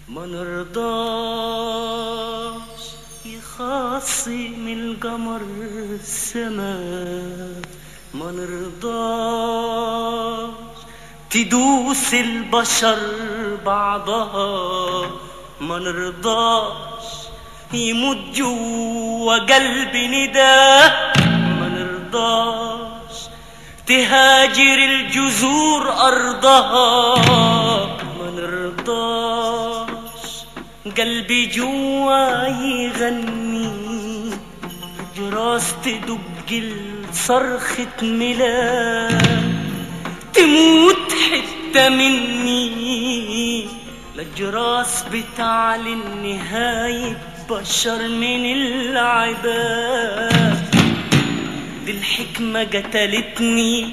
ما نرضاش يخاصم القمر السماء، ما نرضاش تدوس البشر بعضها، ما نرضاش يموت جوا قلبي نداء، ما نرضاش تهاجر الجذور أرضها، ما نرضاش قلبي جوا يغني جراس تدق صرخة ميلاد، تموت حتة مني للجراس بتعلن نهاية بشر من العباد. دي الحكمة قتلتني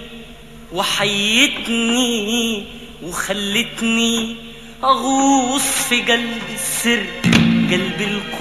وحيتني وخلتني أغوص في قلب السر، قلب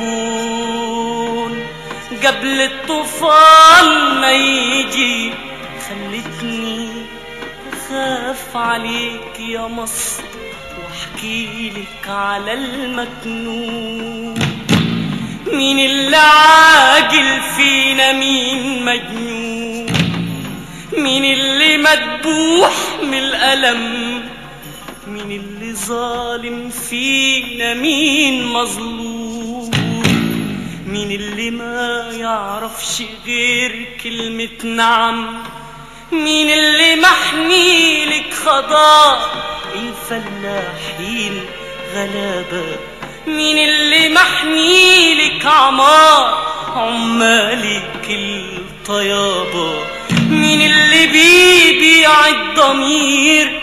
الكون قبل الطوفان ما يجي، خلتني أخاف عليك يا مصر واحكي لك على المكنون. مين اللي عاقل فينا مين مجنون، مين اللي مدبوح من الألم، مين اللي ظالم فينا مين مظلوم، مين اللي ما يعرفش غير كلمة نعم، مين اللي محمي لك خضار الفلاحين غلابة، مين اللي محمي لك عمار عمالك الطيابة، مين اللي بيبيع الضمير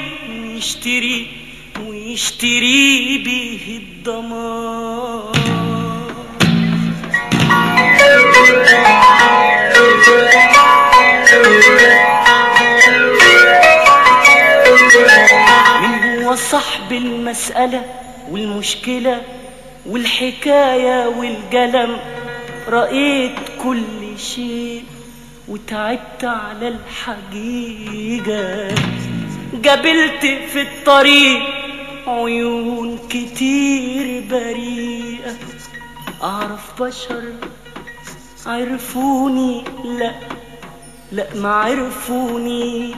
ويشتري بيه الدمار. من هو صاحب المسألة والمشكلة والحكاية والقلم، رأيت كل شيء وتعبت على الحقيقة، قابلت في الطريق عيون كتير بريئة، أعرف بشر عرفوني لا ما عرفوني،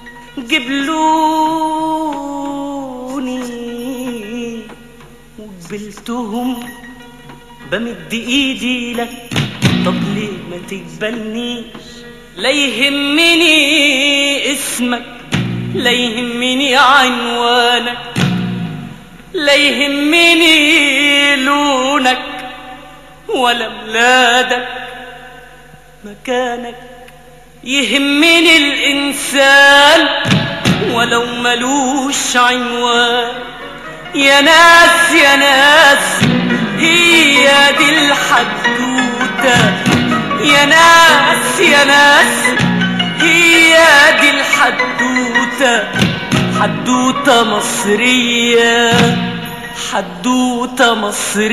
قبلوني وقبلتهم بمد ايدي لك، طب ليه ما تقبلنيش؟ لا يهمني اسمك، لا يهمني عنوانك، لا يهمني لونك ولا بلادك مكانك، يهمني الإنسان ولو ملوش عنوان. يا ناس يا ناس هي دي الحدوتة، يا ناس يا ناس هي دي الحدوتة، حدوتة مصرية، حدوتة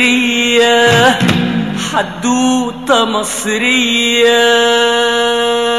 مصرية، حدوتة مصرية.